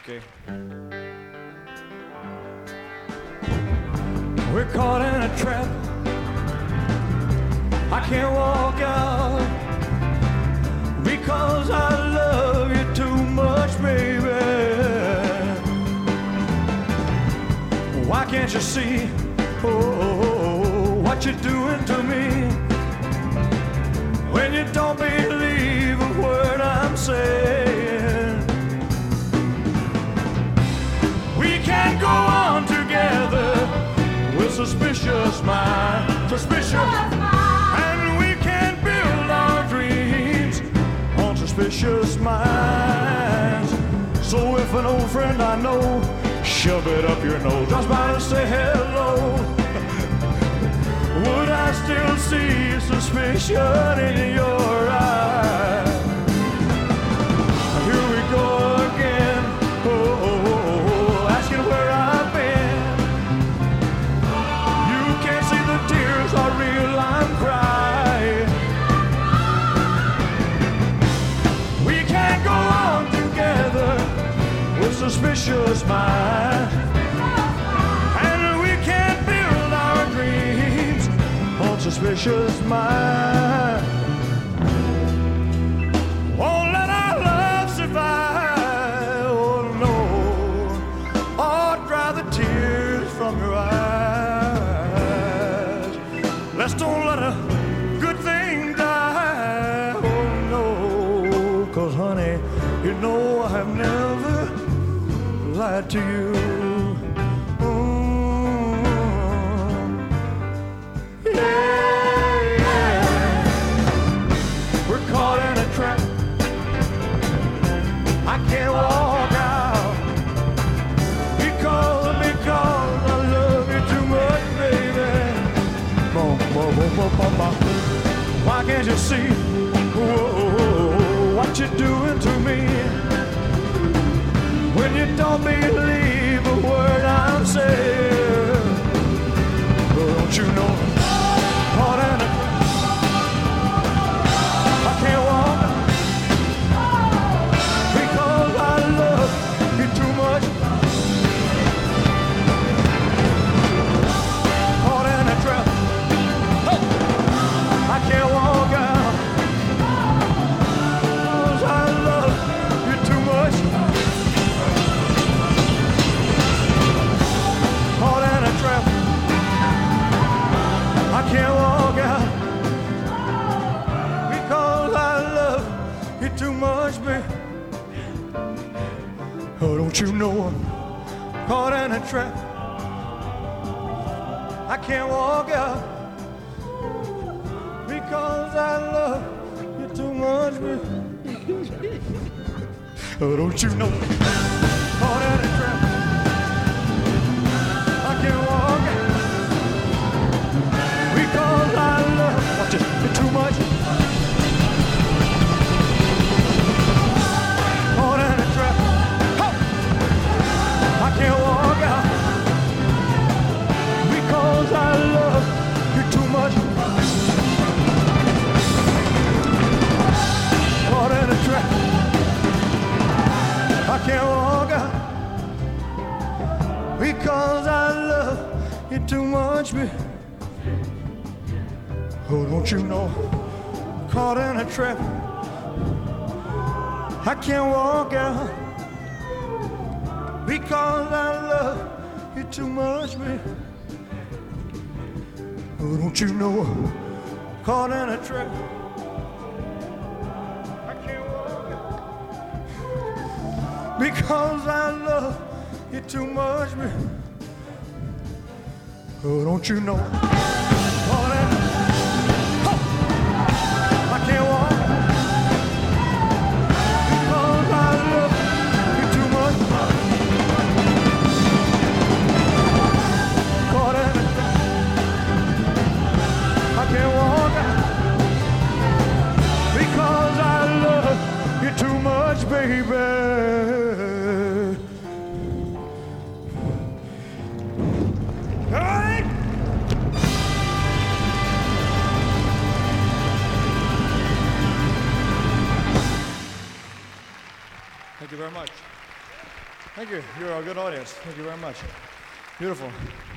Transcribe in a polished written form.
Okay. We're caught in a trap. I can't walk out because I love you too much, baby. Why can't you see, what you're doing to me? When you don't believe a word I'm saying. We can't go on together with suspicious minds, and we can't build our dreams on suspicious minds. So if an old friend I know shove it up your nose just by to say hello, would I still see suspicion in your eyes? Here we go again, asking where I've been. You can't see the tears are real, I'm crying. We can't go on together with suspicious minds, and we can't build our dreams on suspicious minds. Won't let our love survive, oh no, or dry the tears from your eyes. Let's don't let a good thing die, oh no, 'cause honey, you know I have never lied to you. We're caught in a trap. I can't walk out because I love you too much, baby. Why can't you see what you're doing to me? When you don't believe a word I'm saying, don't you know? Caught in a I can't walk because I love you too much. Caught in a trap. I can't walk out because I love you too much. Caught in a trap. I can't walk out because I love you too much, baby. Oh, don't you know I'm caught in a trap? I can't walk out because I love you too much, baby. Oh, don't you know I'm caught in a trap? I can't walk out because I love you too much. Caught in a trap. I can't walk out because I love you too much. Caught in a trap. I can't walk out because I love you too much, baby. Oh, don't you know, caught in a trap. I can't walk out because I love you too much, baby. Oh, don't you know, caught in a trap. I can't walk out because I love you too much, baby. Oh, don't you know, caught in a I can't walk because I love you too much. Caught in a I can't walk because I love you too much, baby. All right. Thank you. You're a good audience. Thank you very much. Beautiful.